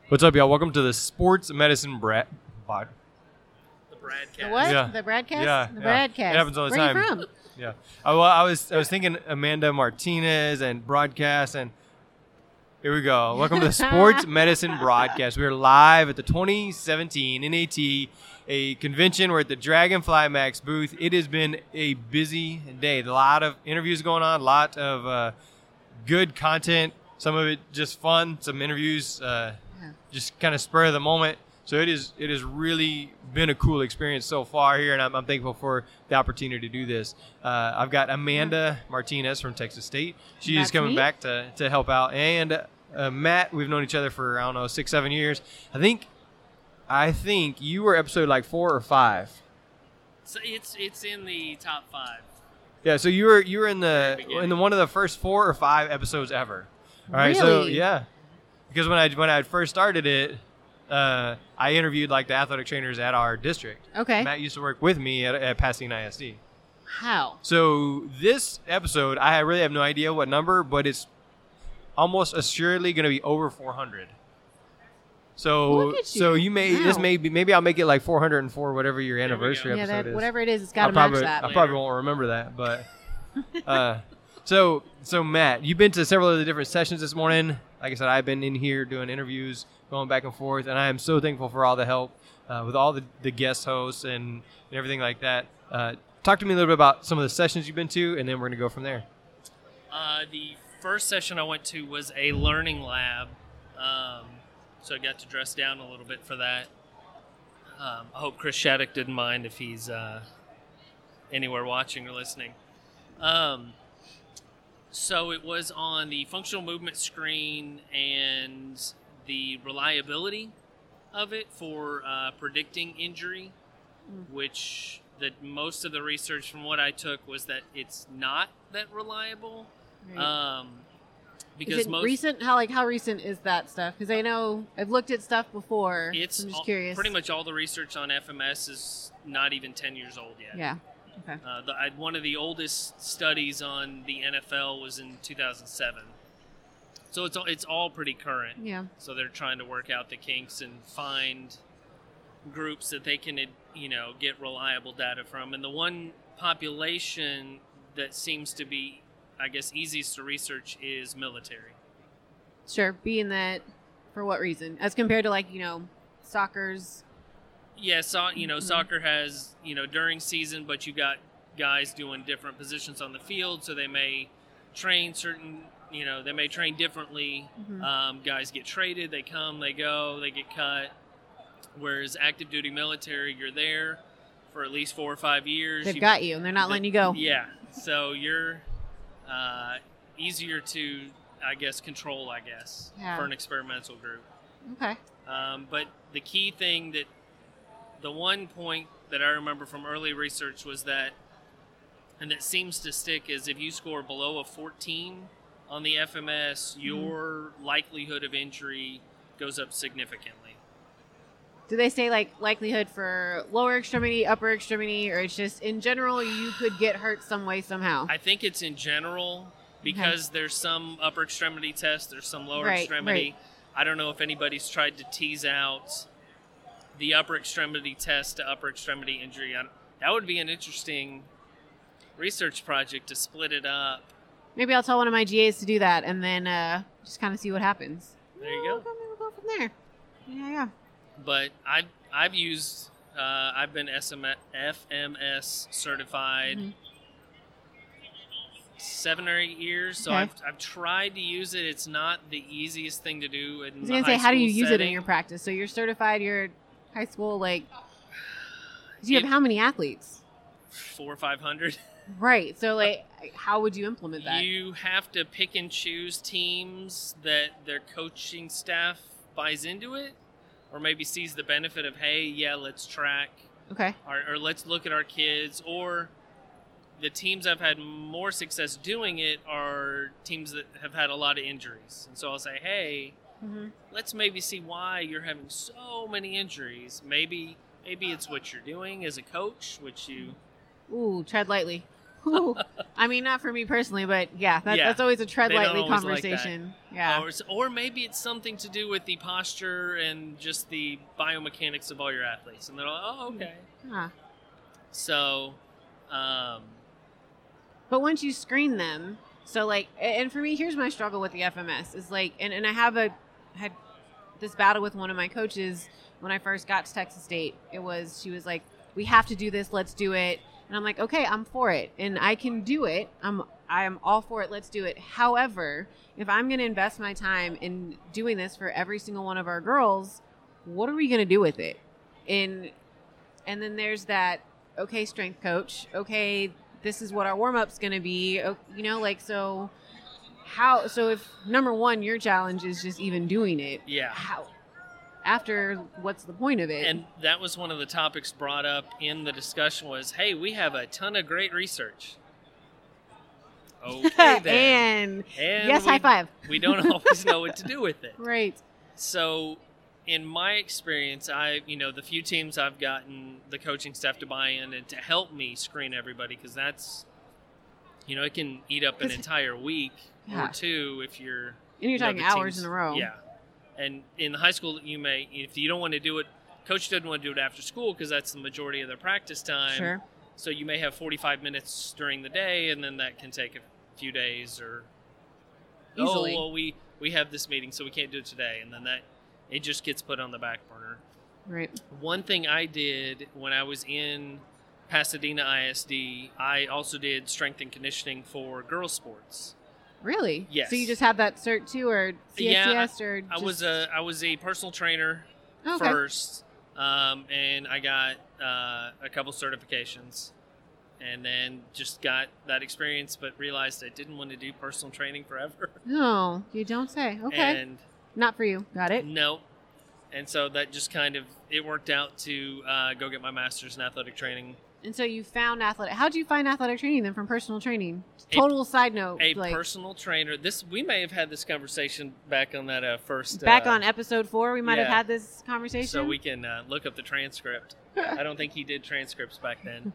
What's up, y'all? Welcome to the Sports Medicine Pod. The Bradcast. The what? Yeah. The Bradcast? Yeah, The yeah. Bradcast. It happens all the Where time. Are you from? Yeah. I was thinking Amanda Martinez and broadcast, and here we go. Welcome to the Sports Medicine Broadcast. We're live at the 2017 NAT, a convention. We're at the Dragonfly Max booth. It has been a busy day. A lot of interviews going on, a lot of good content. Some of it just fun. Some interviews just kind of spur of the moment. So it is really been a cool experience so far here, and I'm thankful for the opportunity to do this. I've got Amanda Martinez from Texas State. She is coming back to help out. And Matt, we've known each other for, 6-7 years. I think you were episode like 4 or 5. So it's in the top 5. Yeah, so you were in the one of the first 4 or 5 episodes ever. All right, so Really? yeah, because when I first started it, I interviewed like the athletic trainers at our district. Okay. Matt used to work with me at Pasadena ISD. How? So this episode, I really have no idea what number, but it's almost assuredly going to be over 400. So Look at you. you may this Wow. may be, maybe I'll make it like 404, whatever your anniversary Yeah, episode is. whatever it is, it's got to I match that. probably won't remember that, but so Matt, you've been to several of the different sessions this morning. Like I said, I've been in here doing interviews, going back and forth, and I am so thankful for all the help with all the guest hosts and everything like that. Talk to me a little bit about some of the sessions you've been to, and then we're going to go from there. The first session I went to was a learning lab, so I got to dress down a little bit for that. I hope Chris Shattuck didn't mind if he's anywhere watching or listening. So it was on the functional movement screen and the reliability of it for predicting injury, which most of the research from what I took was that it's not that reliable. Right. Because is it recent? How recent is that stuff? Because I know I've looked at stuff before. It's I'm just curious. Pretty much all the research on FMS is not even 10 years old yet. Yeah. Okay. One of the oldest studies on the NFL was in 2007. So it's all pretty current. Yeah. So they're trying to work out the kinks and find groups that they can, get reliable data from. And the one population that seems to be, I guess, easiest to research is military. Sure. Being that, for what reason? As compared to soccer's. Yeah, soccer has, during season, but you got guys doing different positions on the field, so they may train they may train differently. Mm-hmm. Guys get traded, they come, they go, they get cut. Whereas active duty military, you're there for at least 4 or 5 years. They've got you, and they're not letting you go. Yeah, so you're easier to, control, Yeah. for an experimental group. Okay. But the key thing the one point that I remember from early research was that, and that seems to stick, is if you score below a 14 on the FMS, your likelihood of injury goes up significantly. Do they say likelihood for lower extremity, upper extremity, or it's just in general you could get hurt some way somehow? I think it's in general because there's some upper extremity tests, there's some lower extremity. Right. I don't know if anybody's tried to tease out the upper extremity test to upper extremity injury. That would be an interesting research project to split it up. Maybe I'll tell one of my GAs to do that, and then just kind of see what happens. There you go. We'll go from there. Yeah. But I've used I've been FMS certified 7 or 8 years, so Okay. I've tried to use it. It's not the easiest thing to do in I was the gonna high say, how do you school use it in setting. your practice? So you're certified. You're high school. You have how many athletes? 400 or 500. Right. So how would you implement that? You have to pick and choose teams that their coaching staff buys into it, or maybe sees the benefit of, hey, yeah, let's track, Okay. or let's look at our kids. Or the teams I've had more success doing it are teams that have had a lot of injuries. And so I'll say, hey, let's maybe see why you're having so many injuries. Maybe it's what you're doing as a coach, which you... Ooh, tread lightly. Ooh. I mean, not for me personally, but yeah, Yeah. that's always a tread They don't lightly always like that. conversation. Yeah. Or maybe it's something to do with the posture and just the biomechanics of all your athletes. And they're like, oh, okay. Huh. So, But once you screen them, so like, and for me, here's my struggle with the FMS is like, and I had this battle with one of my coaches when I first got to Texas State. She was like, we have to do this, let's do it. And I'm like, okay, I'm for it, and I can do it. I'm all for it. Let's do it. However, if I'm going to invest my time in doing this for every single one of our girls, what are we going to do with it? And then there's that, okay, strength coach. Okay, this is what our warm-up's going to be. So if number one, your challenge is just even doing it. yeah. How? After, what's the point of it? And that was one of the topics brought up in the discussion was, hey, we have a ton of great research. Okay, then. and yes, high five. We don't always know what to do with it. Right. So, in my experience, the few teams I've gotten the coaching staff to buy in and to help me screen everybody, because that's, it can eat up an entire week or two if you're. And you're talking the hours teams- in a row. Yeah. And in the high school, if you don't want to do it, coach doesn't want to do it after school because that's the majority of their practice time. Sure. So you may have 45 minutes during the day, and then that can take a few days or Easily. oh, well, we have this meeting, so we can't do it today, and then it just gets put on the back burner. Right. One thing I did when I was in Pasadena ISD, I also did strength and conditioning for girls sports. Really? Yes. So you just have that cert too, or CSCS, or I just... I was a personal trainer Okay. first, and I got a couple certifications, and then just got that experience, but realized I didn't want to do personal training forever. No, you don't say. Okay. And Not for you. Got it. no, and so that just kind of it worked out to go get my master's in athletic training. And so you found athletic. How'd you find athletic training then from personal training? Total side note. A personal trainer. We may have had this conversation back on that first. Back on episode 4, we might have yeah. had this conversation. So we can look up the transcript. I don't think he did transcripts back then.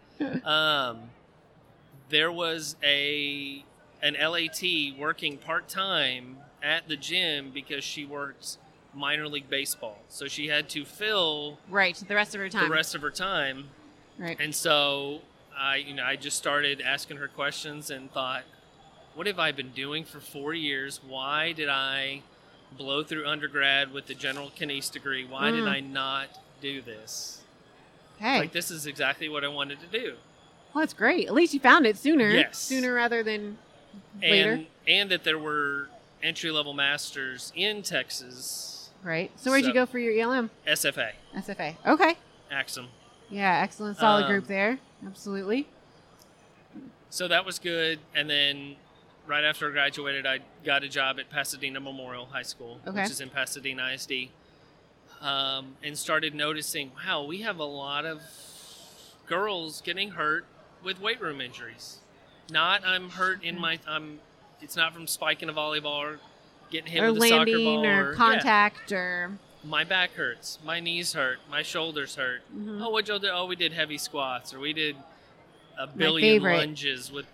There was an LAT working part-time at the gym because she worked minor league baseball. So she had to fill right, the rest of her time. the rest of her time. Right. And so I just started asking her questions and thought, what have I been doing for 4 years? Why did I blow through undergrad with the general kines degree? Why did I not do this? Okay. Like, this is exactly what I wanted to do. Well, that's great. At least you found it sooner. Yes. Sooner rather than later. And that there were entry-level masters in Texas. Right. So where'd you go for your ELM? SFA. SFA. Okay. Axum. Yeah, excellent. Solid group there. Absolutely. So that was good. And then right after I graduated, I got a job at Pasadena Memorial High School, Okay. which is in Pasadena ISD, and started noticing, wow, we have a lot of girls getting hurt with weight room injuries. Not I'm hurt in my it's not from spiking a volleyball or getting hit Or with a soccer landing ball or contact or... my back hurts, my knees hurt, my shoulders hurt. Mhm. Oh, what'd y'all do? Oh, we did heavy squats, or we did a billion favorite. lunges with,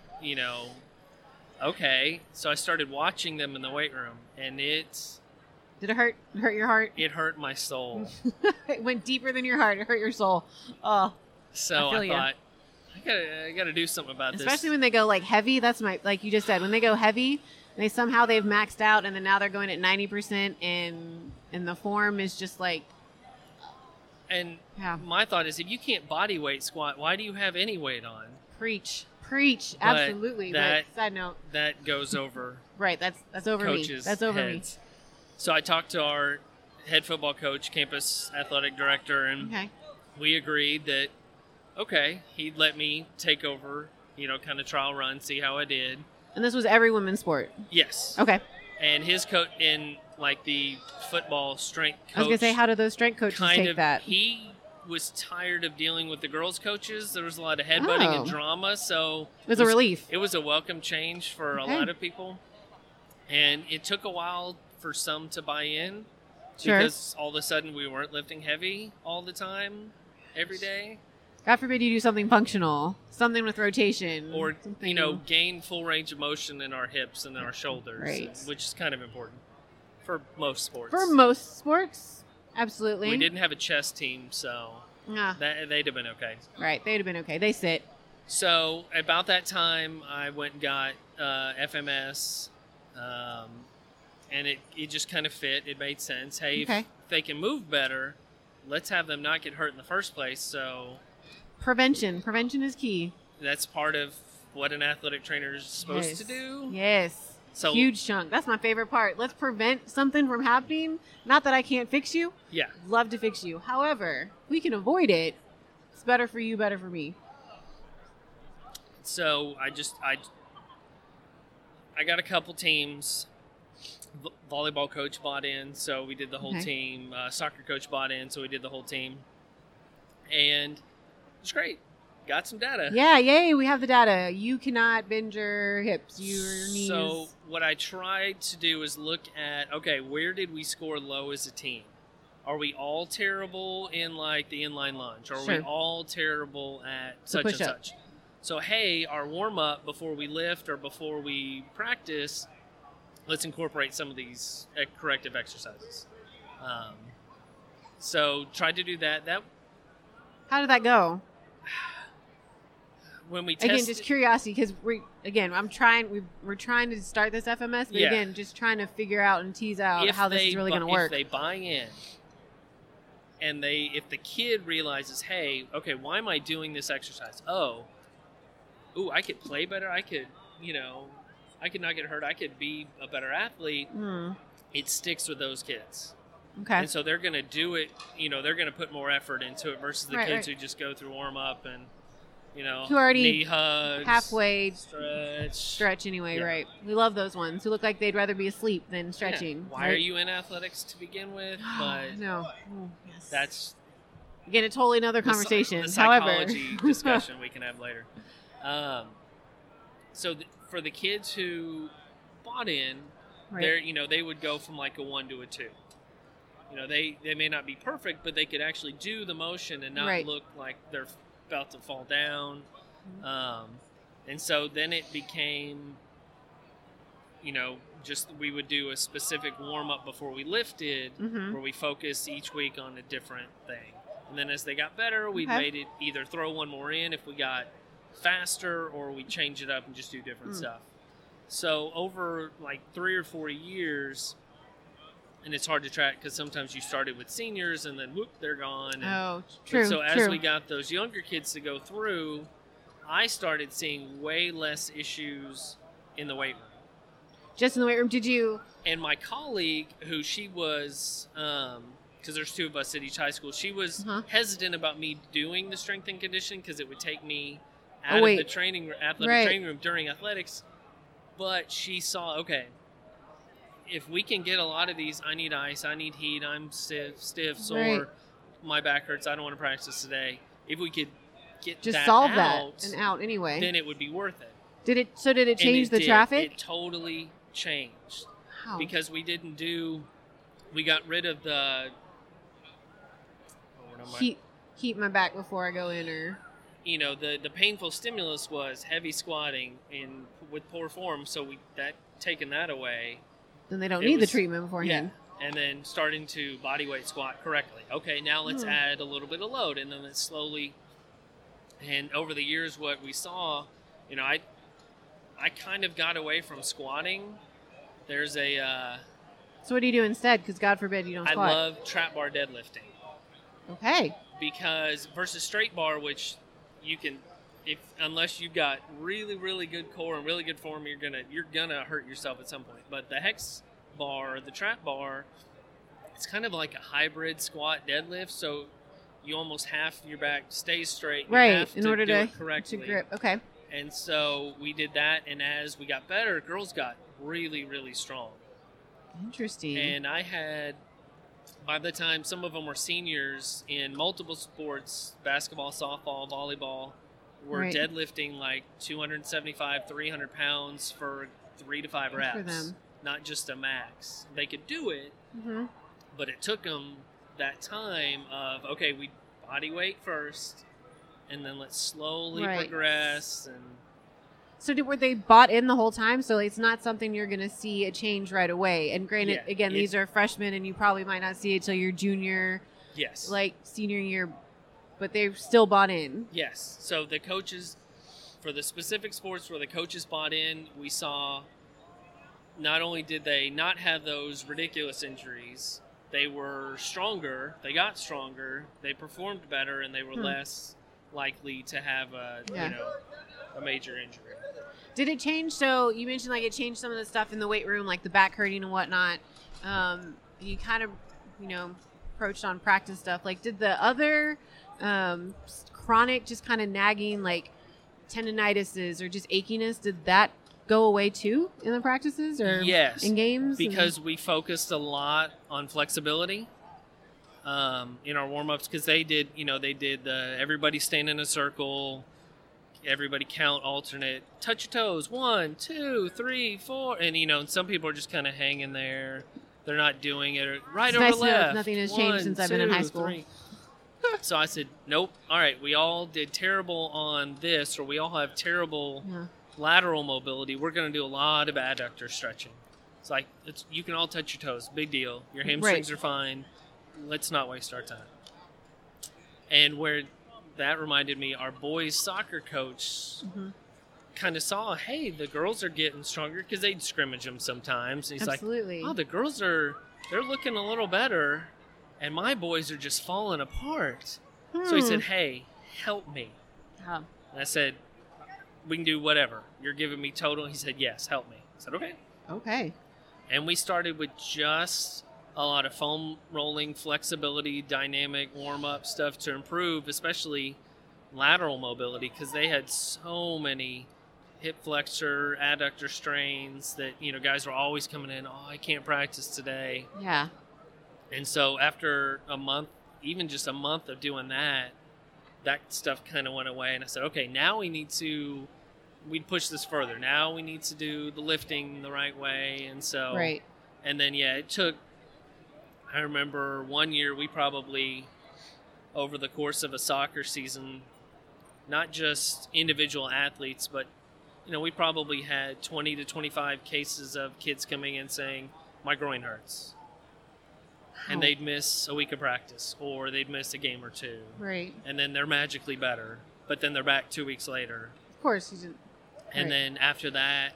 okay. So I started watching them in the weight room, and it Did it hurt your heart? hurt my soul. It went deeper than your heart. It hurt your soul. Oh, So I feel I ya. thought, I gotta do something about especially this. when they go like heavy. That's like you just said, when they go heavy, they've maxed out, and then now they're going at 90%, and the form is just like, And yeah, my thought is, if you can't body weight squat, why do you have any weight on? preach, But absolutely. that- But side note, That goes over right? That's over coaches' me. That's over heads. So I talked to our head football coach, campus athletic director, me. and Okay. we agreed that, okay, he'd let me take over, kind of trial run, see how I did. And this was every women's sport. Yes. Okay. And his coach in like the football strength coach. I was gonna say, how do those strength coaches kind take of, that? He was tired of dealing with the girls' coaches. There was a lot of headbutting and Oh. drama, so It was a relief. It was a welcome change for Okay. a lot of people, and it took a while for some to buy in Sure. because all of a sudden we weren't lifting heavy all the time, every day. God forbid you do something functional, something with rotation, or something, gain full range of motion in our hips and our shoulders, Right. which is kind of important for most sports. For most sports, absolutely. We didn't have a chess team, so Ah, they'd have been okay. right. They'd have been okay. They sit. So about that time, I went and got FMS, and it just kind of fit. It made sense. Hey, Okay. if they can move better, let's have them not get hurt in the first place. So Prevention is key. that's part of what an athletic trainer is supposed Yes. to do. Yes. So Huge chunk. That's my favorite part. Let's prevent something from happening. Not that I can't fix you. yeah, Love to fix you. However, we can avoid it. It's better for you, better for me. so I got a couple teams. Volleyball coach bought in, so we did the whole Okay. team. Soccer coach bought in, so we did the whole team, and it was great. Got some data. Yeah, yay, we have the data. You cannot bend your hips, your knees. So what I tried to do is look at, okay, where did we score low as a team? Are we all terrible in like the inline lunge? Are we Sure. all terrible at such and push-up. such? So hey, our warm up before we lift or before we practice, let's incorporate some of these corrective exercises. So tried to do that. That How did that go? when we Again, tested, just curiosity, because we're trying to start this FMS, but Yeah. again, just trying to figure out and tease out if how this they is really bu- going to work. If they buy in, and if the kid realizes, hey, okay, why am I doing this exercise? I could play better. I could not get hurt. I could be a better athlete. Hmm. It sticks with those kids, Okay. and so they're going to do it. They're going to put more effort into it versus the Right, kids right. who just go through warm up and Who already knee hugs, halfway stretch. anyway, Yeah. right? We love those ones who look like they'd rather be asleep than stretching. Yeah. Why are you in athletics to begin with? But no. Oh, yes. that's again a totally another conversation. The However, psychology discussion we can have later. So for the kids who bought in, right. they would go from like a 1 to a 2. They may not be perfect, but they could actually do the motion and not Right. look like they're about to fall down. And so then it became, just we would do a specific warm up before we lifted, Mhm. where we focus each week on a different thing. And then as they got better, we Okay. made it either throw one more in if we got faster, or we change it up and just do different stuff. So over like 3 or 4 years, and it's hard to track because sometimes you started with seniors and then whoop, they're gone. And, Oh, but true. so as true. we got those younger kids to go through, I started seeing way less issues in the weight room. Just in the weight room, did you? And my colleague, who she was, because there's 2 of us at each high school, she was Uh-huh. hesitant about me doing the strength and conditioning because it would take me Oh, out wait. of the athletic Right. training room during athletics. But she saw, okay, if we can get a lot of these, I need ice, I need heat, I'm stiff, sore, Right. my back hurts, I don't want to practice today. If we could get Just that solve out, that and out anyway. then it would be worth it. Did it? So did it And change the did. traffic? It totally changed. Wow. Because we got rid of the heat my back before I go in, or the painful stimulus was heavy squatting with poor form, so taken that away. then they don't It need the was- treatment beforehand. And then starting to body weight squat correctly. Okay, now let's add a little bit of load, and then it's slowly. And over the years, what we saw, I kind of got away from squatting. There's a So what do you do instead? Because God forbid you don't I squat. love trap bar deadlifting. Okay. Because versus straight bar, which you can, unless you've got really, really good core and really good form, you're gonna hurt yourself at some point. But the hex bar, the trap bar, it's kind of like a hybrid squat deadlift. So you almost half your back stays straight. You Right. have In to order do to it correctly. grip. Okay. And so we did that, and as we got better, girls got really, really strong. Interesting. And I had, by the time some of them were seniors in multiple sports, basketball, softball, volleyball, were Right. deadlifting like 275, 300 pounds for 3 to 5 Good reps. for them. Not just a max. They could do it, Mm-hmm. but it took them that time of, okay, we body weight first, and then let's slowly Right. progress. And So were they bought in the whole time? So it's not something you're going to see a change right away. And granted, Yeah, again, these are freshmen, and you probably might not see it till your junior, yes, like senior year, but they're still bought in. yes. So the coaches, for the specific sports where the coaches bought in, we saw not only did they not have those ridiculous injuries, they were stronger, they got stronger, they performed better, and they were less likely to have a major injury. Did it change? So you mentioned like it changed some of the stuff in the weight room, like the back hurting and whatnot. You kind of, approached on practice stuff. Like, did the other chronic, just kind of nagging, like tendinitises or just achiness, did that go away too in the practices or Yes, in games? because we focused a lot on flexibility in our warm-ups, because they did the everybody stand in a circle, everybody count alternate, touch your toes, 1, 2, 3, 4, and some people are just kind of hanging there, they're not doing it right It's over nice to know left. nothing has 1, changed since I've been in 2, high school. 3. So I said, nope, all right, we all did terrible on this, or we all have terrible lateral mobility. We're going to do a lot of adductor stretching. It's like, you can all touch your toes, big deal, your hamstrings are fine, let's not waste our time. And where that reminded me, our boys soccer coach kind of saw, hey, the girls are getting stronger, because they'd scrimmage them sometimes. And he's Absolutely. like, oh, the girls they're looking a little better, and my boys are just falling apart. So he said, hey, help me. Oh. And I said, we can do whatever. You're giving me total. He said, yes, help me. I said, okay. Okay. And we started with just a lot of foam rolling, flexibility, dynamic warm-up stuff to improve, especially lateral mobility, because they had so many hip flexor, adductor strains that, guys were always coming in, oh, I can't practice today. Yeah. And so after a month, even just a month of doing that stuff kind of went away. And I said, okay, now we'd push this further. Now we need to do the lifting the right way. And so, Right. and then, it took, I remember one year we probably, over the course of a soccer season, not just individual athletes, but, we probably had 20 to 25 cases of kids coming in saying, my groin hurts. And they'd miss a week of practice, or they'd miss a game or two. Right. And then they're magically better, but then they're back 2 weeks later. Of course. You didn't. And Right. then after that,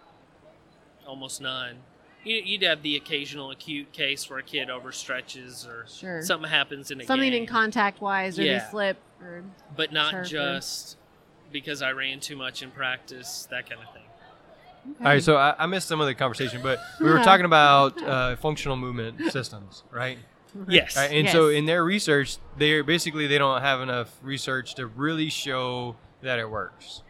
almost none. You'd have the occasional acute case where a kid overstretches or Sure. something happens in a Something game. in contact-wise, or they Yeah. slip, or But not turf or- just because I ran too much in practice, that kind of thing. Okay. All right, so I missed some of the conversation, but we were talking about functional movement systems, right? Yes. Right, and so Yes. in their research, they don't have enough research to really show that it works.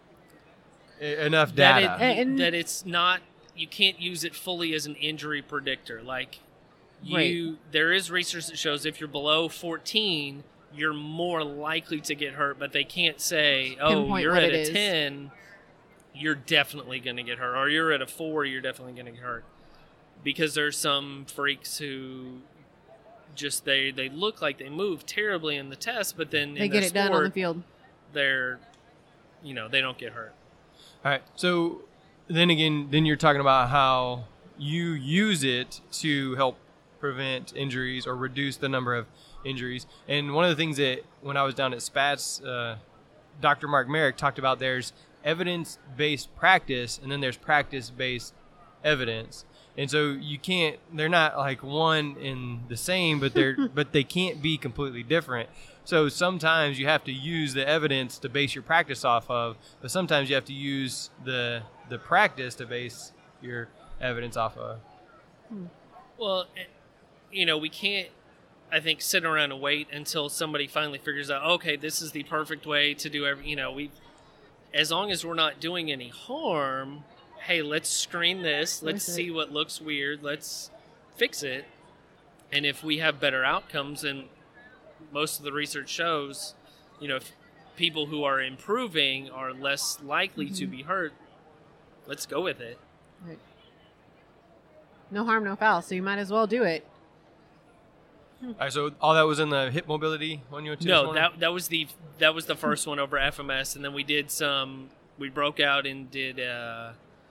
Enough data. And- That it's not, you can't use it fully as an injury predictor. Like, there is research that shows if you're below 14, you're more likely to get hurt, but they can't say, oh, Pinpoint you're what at it a is. 10, you're definitely going to get hurt, or you're at a 4, you're definitely going to get hurt. Because there's some freaks who just, they look like they move terribly in the test, but then they in get their it done on the sport, field. they're, they don't get hurt. All right. So then you're talking about how you use it to help prevent injuries or reduce the number of injuries. And one of the things that when I was down at Spats, Dr. Mark Merrick talked about, there's evidence-based practice and then there's practice-based evidence. And so they're not like one and the same, but but they can't be completely different. So sometimes you have to use the evidence to base your practice off of, but sometimes you have to use the practice to base your evidence off of. Well, we can't, I think, sit around and wait until somebody finally figures out, okay, this is the perfect way to do as long as we're not doing any harm, hey, let's screen this, let's see what looks weird, let's fix it. And if we have better outcomes, and most of the research shows, if people who are improving are less likely to be hurt, let's go with it. Right. No harm, no foul. So you might as well do it. All right, so all that was in the hip mobility one you went to? this No, morning? that was the first one over FMS, and then we did some. We broke out and did. It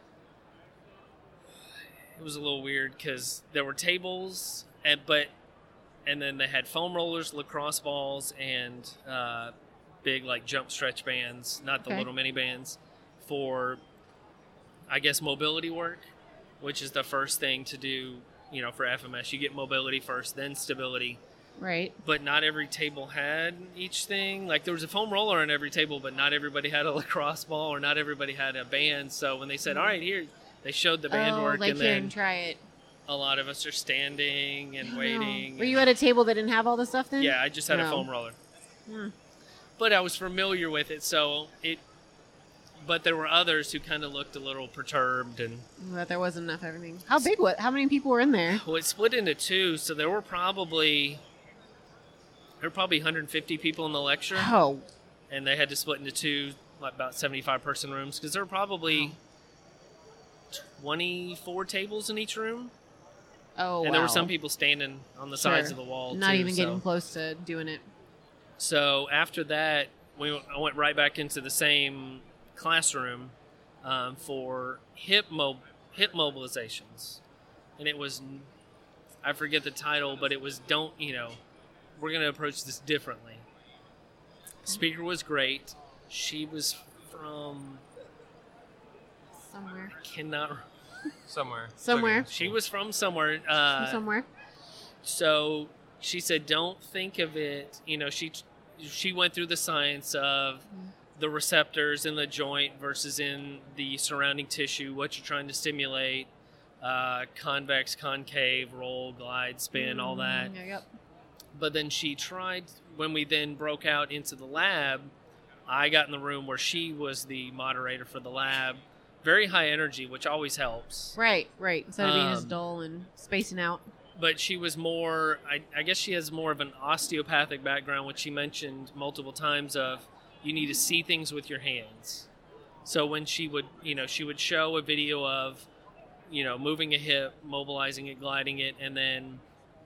was a little weird because there were tables, and then they had foam rollers, lacrosse balls, and big like jump stretch bands, not the Okay. little mini bands, for I guess mobility work, which is the first thing to do. For FMS, you get mobility first, then stability. Right. But not every table had each thing. Like there was a foam roller on every table, but not everybody had a lacrosse ball or not everybody had a band. So when they said, "All right, here," they showed the band work, like and here then and try it. a lot of us are standing and Oh, no. waiting. Were you at a table that didn't have all the stuff then? Yeah, I just had a No. foam roller, Hmm. but I was familiar with it, so it. But there were others who kind of looked a little perturbed, and But there wasn't enough everything. How big? How many people were in there? well, it split into two, so there were probably 150 people in the lecture. Oh, And they had to split into two, like about 75 person rooms, because there were probably 24 tables in each room, oh, and there were wow. some people standing on the sides Sure. of the wall. Not too, even getting so. close to doing it. So after that, I went right back into the same classroom for hip mobilizations, and it was, I forget the title, but it was we're going to approach this differently. Speaker was great. She was from Somewhere. cannot. Somewhere. It's Somewhere. okay. She was from somewhere. Somewhere. So she said, don't think of it. She went through the science of the receptors in the joint versus in the surrounding tissue, what you're trying to stimulate, convex, concave, roll, glide, spin, all that. Yep. But then she tried, when we then broke out into the lab, I got in the room where she was the moderator for the lab. Very high energy, which always helps. Right. Instead of being just Um, dull and spacing out. But she was more, I guess she has more of an osteopathic background, which she mentioned multiple times of you need to see things with your hands. So when she would show a video of, moving a hip, mobilizing it, gliding it, and then,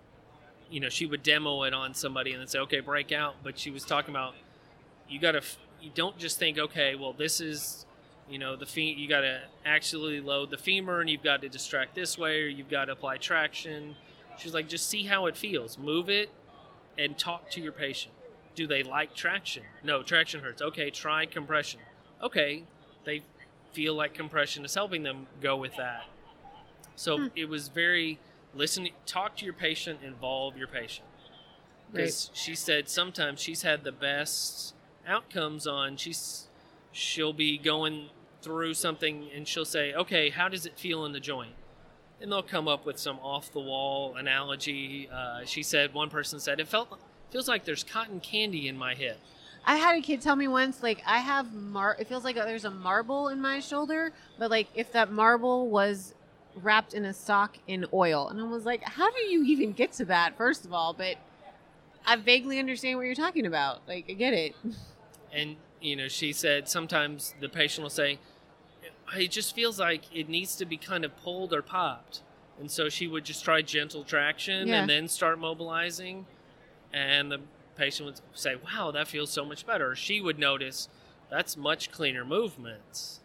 she would demo it on somebody and then say, okay, break out. But she was talking about, you don't just think, okay, well, this is, you got to actually load the femur and you've got to distract this way, or you've got to apply traction. She's like, just see how it feels. Move it and talk to your patient. Do they like traction? No, traction hurts. Okay, try compression. Okay, they feel like compression is helping them, go with that. So it was very talk to your patient, involve your patient. Because she said sometimes she's had the best outcomes on, she'll be going through something and she'll say, okay, how does it feel in the joint? And they'll come up with some off-the-wall analogy. She said, one person said, feels like there's cotton candy in my hip. I had a kid tell me once, like, I have it feels like there's a marble in my shoulder, but like if that marble was wrapped in a sock in oil. And I was like, how do you even get to that, first of all? But I vaguely understand what you're talking about. Like, I get it. And, she said sometimes the patient will say, it just feels like it needs to be kind of pulled or popped. And so she would just try gentle traction Yeah. and then start mobilizing. And the patient would say, wow, that feels so much better. She would notice that's much cleaner movements.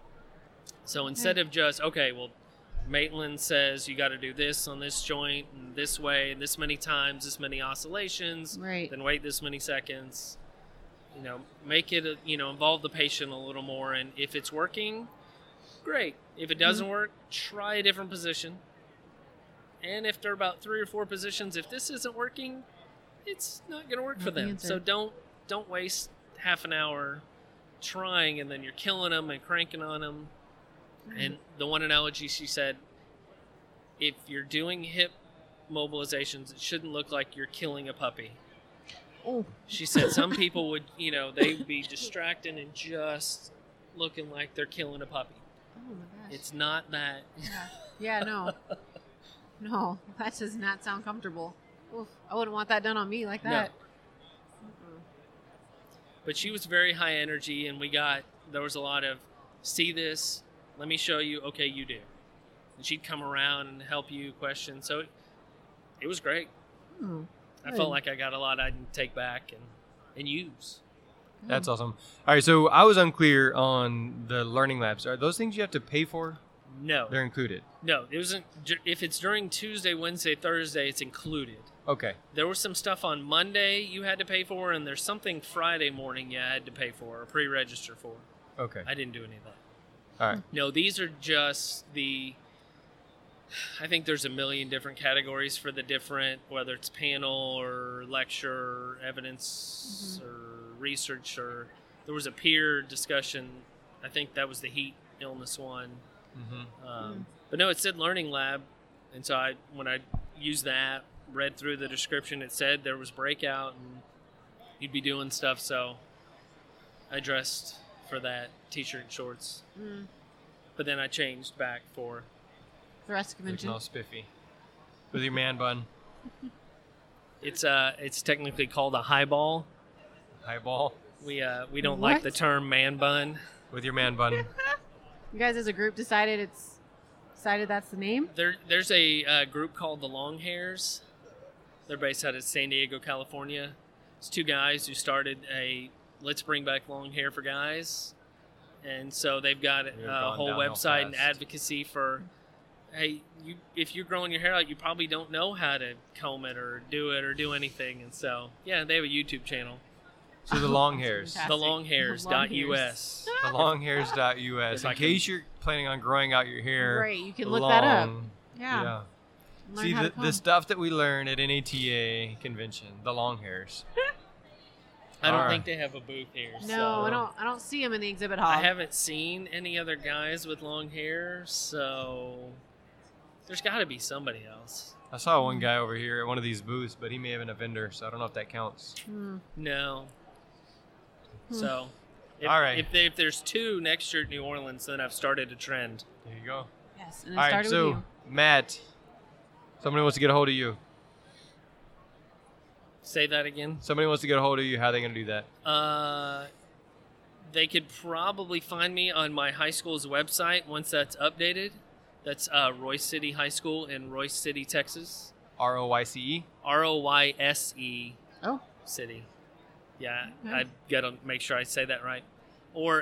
So instead of just, okay, well, Maitland says you got to do this on this joint and this way, and this many times, this many oscillations, Right. then wait this many seconds. Make it, involve the patient a little more. And if it's working, great. If it doesn't work, try a different position. And if there are about 3 or 4 positions, if this isn't working, it's not going to work for Not the them. answer. So don't waste half an hour trying and then you're killing them and cranking on them. And the one analogy she said, if you're doing hip mobilizations, it shouldn't look like you're killing a puppy. Oh, She said some people would, they'd be distracted and just looking like they're killing a puppy. oh my gosh. It's not that. Yeah, no. No, that does not sound comfortable. Oof, I wouldn't want that done on me like No. that. But she was very high energy, and there was a lot of, see this, let me show you, okay, you do. And she'd come around and help you question. So it was great. Hmm. I felt like I got a lot I can take back and use. That's awesome. All right, so I was unclear on the learning labs. Are those things you have to pay for? No. They're included. No, it wasn't. If it's during Tuesday, Wednesday, Thursday, it's included. Okay. There was some stuff on Monday you had to pay for, and there's something Friday morning you had to pay for or pre-register for. Okay. I didn't do any of that. All right. No, these are just I think there's a million different categories for the different, whether it's panel or lecture or evidence or research, or there was a peer discussion. I think that was the heat illness one. But no, it said learning lab. And so when I used that, read through the description, it said there was breakout and you'd be doing stuff. So I dressed for that, t-shirt and shorts. But then I changed back for The rest of the Looking convention. all spiffy. With your man bun. it's technically called a highball. Highball. We don't like What? the term man bun. With your man bun. You guys as a group decided that's the name? There's a group called the Long Hairs. They're based out of San Diego, California. It's two guys who started a Let's Bring Back Long Hair for Guys. And so they've got They've a gone whole downhill website and fast. advocacy for, hey, if you're growing your hair out, you probably don't know how to comb it or do anything. And so, yeah, they have a YouTube channel, So the long hairs. Fantastic. thelonghairs.us. The longhairs.us. If In I can- case you're planning on growing out your hair. Great, you can look that up. long- Yeah. Learn See, how to the comb. stuff that we learn at NATA convention, the long hairs. I don't Alright. think they have a booth here. No, so. I don't see them in the exhibit hall. I haven't seen any other guys with long hair, so there's got to be somebody else. I saw one guy over here at one of these booths, but he may have been a vendor, so I don't know if that counts. No. Hmm. So, All right. If there's two next year at New Orleans, then I've started a trend. There you go. Yes, and it All right, started so with you. Matt, somebody wants to get a hold of you. Say that again. Somebody wants to get a hold of you. How are they going to do that? They could probably find me on my high school's website once that's updated. That's Royce City High School in Royce City, Texas. ROYCE? ROYSE Oh, City. Yeah, Okay. I've got to make sure I say that right. Or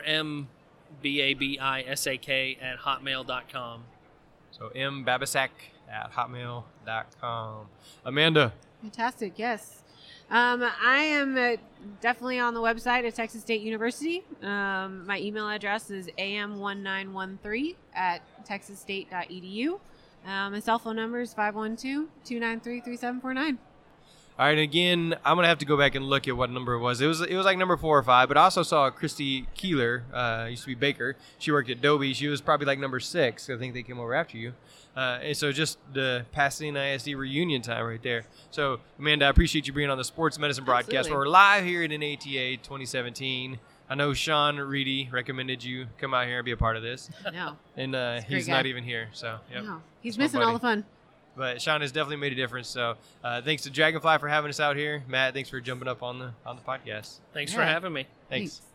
MBABISAK at hotmail.com. So mbabisak at hotmail.com. Amanda. fantastic. Yes. I am definitely on the website at Texas State University. My email address is am1913 at texasstate.edu. My cell phone number is 512-293-3749. All right, again, I'm gonna have to go back and look at what number it was. It was like number 4 or 5. But I also saw Christy Keeler, used to be Baker. She worked at Dobie. She was probably like number 6. I think they came over after you. And so just the Pasadena ISD reunion time right there. So Amanda, I appreciate you being on the Sports Medicine Broadcast. Absolutely. We're live here at NATA 2017. I know Sean Reedy recommended you come out here and be a part of this, No, and great he's guy. not even here. So yep. no. He's That's my missing all buddy. the fun. But Sean has definitely made a difference. So thanks to Dragonfly for having us out here. Matt, thanks for jumping up on the podcast. Thanks Yeah. for having me. Thanks.